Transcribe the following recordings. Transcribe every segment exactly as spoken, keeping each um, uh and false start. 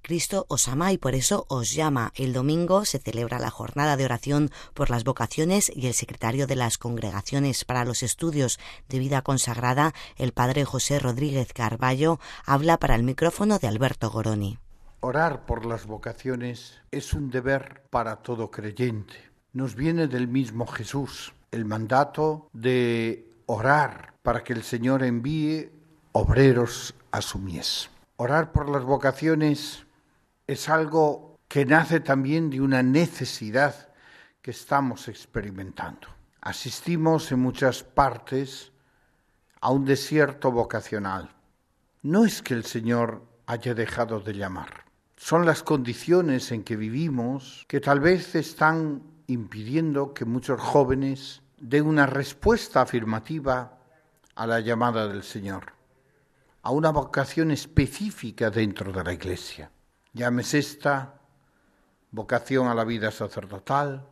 Cristo os ama y por eso os llama. El domingo se celebra la jornada de oración por las vocaciones y el secretario de las Congregaciones para los Estudios de Vida Consagrada, el padre José Rodríguez Carballo, habla para el micrófono de Alberto Goroni. Orar por las vocaciones es un deber para todo creyente. Nos viene del mismo Jesús el mandato de orar para que el Señor envíe obreros a su mies. Orar por las vocaciones es algo que nace también de una necesidad que estamos experimentando. Asistimos en muchas partes a un desierto vocacional. No es que el Señor haya dejado de llamar. Son las condiciones en que vivimos que tal vez están impidiendo que muchos jóvenes den una respuesta afirmativa a la llamada del Señor, a una vocación específica dentro de la Iglesia. Llámese esta vocación a la vida sacerdotal,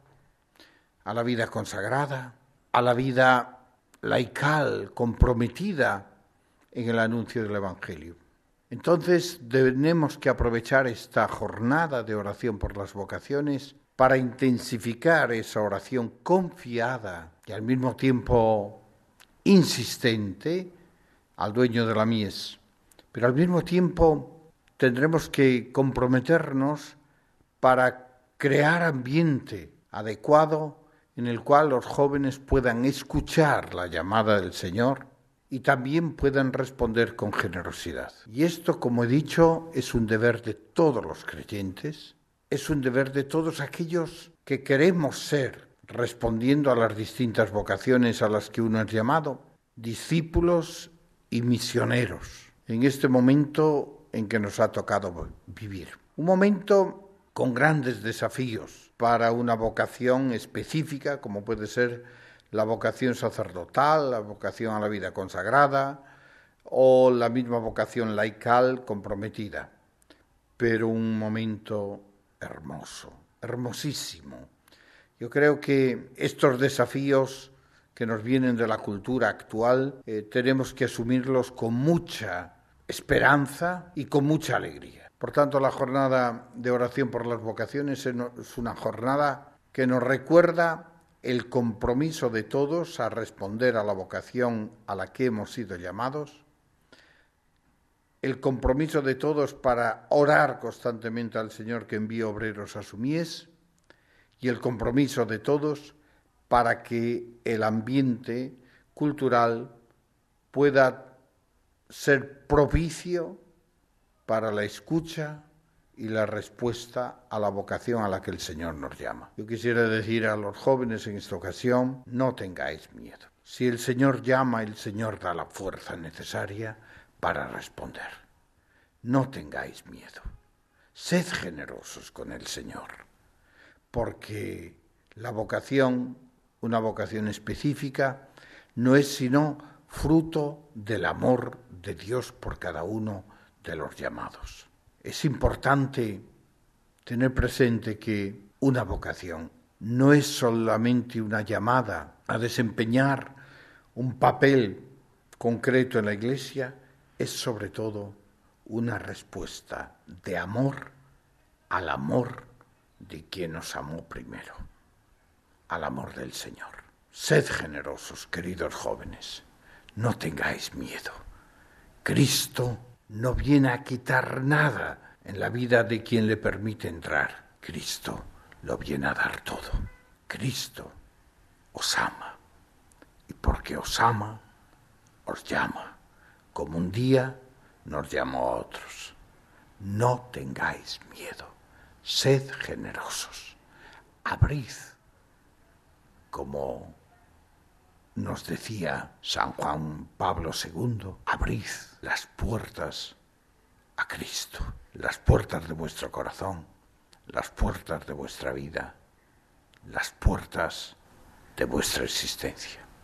a la vida consagrada, a la vida laical, comprometida en el anuncio del Evangelio. Entonces tenemos que aprovechar esta jornada de oración por las vocaciones para intensificar esa oración confiada y al mismo tiempo insistente al dueño de la mies. Pero al mismo tiempo tendremos que comprometernos para crear ambiente adecuado en el cual los jóvenes puedan escuchar la llamada del Señor y también puedan responder con generosidad. Y esto, como he dicho, es un deber de todos los creyentes, es un deber de todos aquellos que queremos ser, respondiendo a las distintas vocaciones a las que uno es llamado, discípulos y misioneros, en este momento en que nos ha tocado vivir. Un momento con grandes desafíos para una vocación específica, como puede ser la vocación sacerdotal, la vocación a la vida consagrada o la misma vocación laical comprometida. Pero un momento hermoso, hermosísimo. Yo creo que estos desafíos que nos vienen de la cultura actual eh, tenemos que asumirlos con mucha esperanza y con mucha alegría. Por tanto, la jornada de oración por las vocaciones es una jornada que nos recuerda el compromiso de todos a responder a la vocación a la que hemos sido llamados, el compromiso de todos para orar constantemente al Señor que envía obreros a su mies y el compromiso de todos para que el ambiente cultural pueda ser propicio para la escucha y la respuesta a la vocación a la que el Señor nos llama. Yo quisiera decir a los jóvenes en esta ocasión, no tengáis miedo. Si el Señor llama, el Señor da la fuerza necesaria para responder. No tengáis miedo. Sed generosos con el Señor, porque la vocación, una vocación específica, no es sino fruto del amor de Dios por cada uno de los llamados. Es importante tener presente que una vocación no es solamente una llamada a desempeñar un papel concreto en la Iglesia, es sobre todo una respuesta de amor al amor de quien nos amó primero, al amor del Señor. Sed generosos, queridos jóvenes, no tengáis miedo. Cristo no viene a quitar nada en la vida de quien le permite entrar. Cristo lo viene a dar todo. Cristo os ama. Y porque os ama, os llama, como un día nos llamó a otros. No tengáis miedo. Sed generosos. Abrid, como nos decía San Juan Pablo segundo, abrid las puertas a Cristo, las puertas de vuestro corazón, las puertas de vuestra vida, las puertas de vuestra existencia.